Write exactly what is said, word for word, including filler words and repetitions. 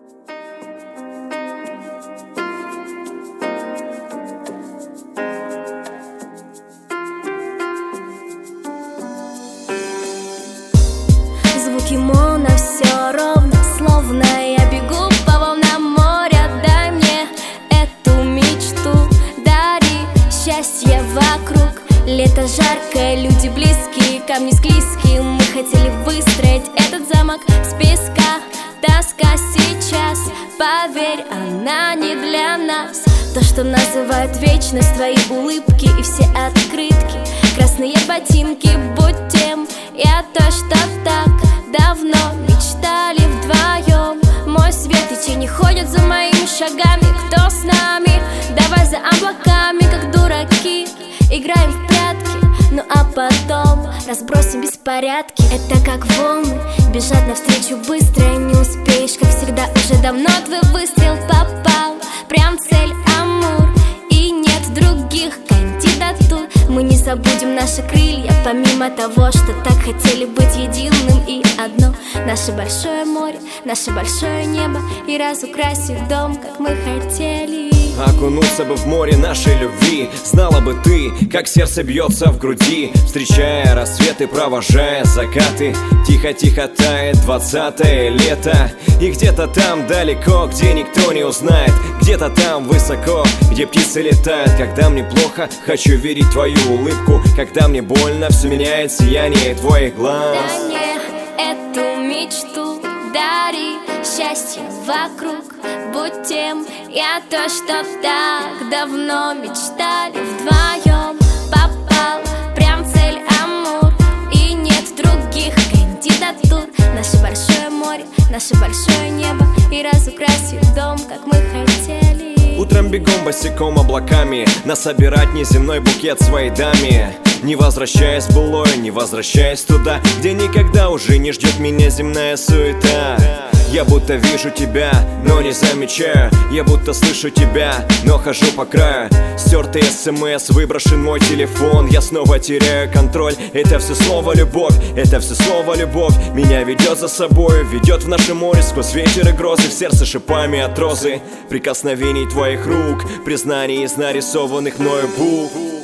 Звуки моно, все ровно, словно я бегу по волнам моря. Дай мне эту мечту, дари счастье вокруг. Лето жаркое, люди близкие, камни склизкие. Мы хотели выстроить этот замок с песка. Тоска сейчас, поверь, она не для нас. То, что называют вечность, твои улыбки и все открытки, красные ботинки, будь тем. Я то, что так давно мечтали вдвоем. Мой свет и тени ходят за моими шагами. Кто с нами? Давай за облаками, как дураки, играем в прятки, ну а потом разбросим беспорядки. Это как волны, бежать навстречу быстро, не успеешь, как всегда. Уже давно твой выстрел попал прям в цель, Амур, и нет других кандидатур. Мы не забудем наши крылья, помимо того, что так хотели быть единым и одно. Наше большое море, наше большое небо, и разукрасить дом, как мы хотели. Окунуться бы в море нашей любви. Знала бы ты, как сердце бьется в груди, встречая рассветы, провожая закаты. Тихо-тихо тает двадцатое лето, и где-то там далеко, где никто не узнает, где-то там высоко, где птицы летают. Когда мне плохо, хочу видеть твою улыбку. Когда мне больно, все меняет сияние твоих глаз. Дай мне эту мечту, дари счастье вокруг, будь тем. Я то, что так давно мечтали вдвоем. Попал прям в цель, Амур, и нет других кандидатур. Наше большое море, наше большое небо, и разукрасит дом, как мы хотели. Утром бегом босиком облаками, насобирать неземной букет своей даме. Не возвращаясь в былое, не возвращаясь туда, где никогда уже не ждет меня земная суета. Я будто вижу тебя, но не замечаю. Я будто слышу тебя, но хожу по краю. Стертый смс, выброшен мой телефон. Я снова теряю контроль. Это все слово любовь, это все слово любовь. Меня ведет за собой, ведет в наше море, сквозь ветер и грозы, в сердце шипами от розы. Прикосновений твоих рук, признаний из нарисованных мною букв.